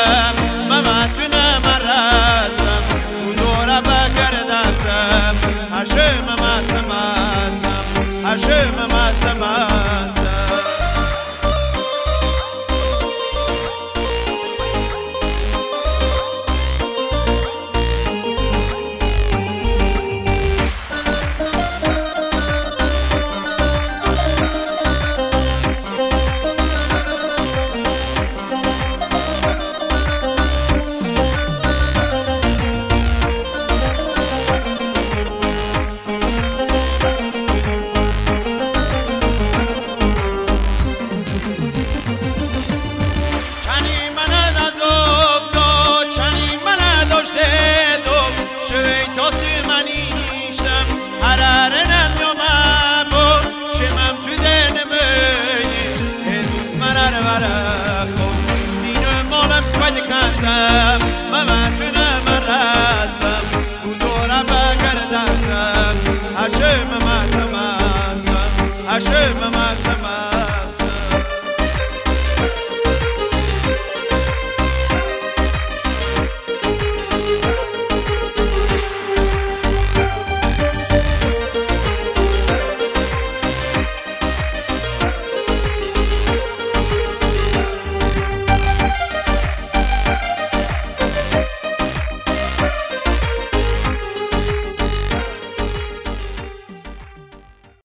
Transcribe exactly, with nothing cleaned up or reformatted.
دستم ممتونه مرسم و دوره بگردسم هشم مسم مسم هشم مسم مسم کسم ممتونه مرسم و دوره بگردسم هشم مسم مسم هشم مسم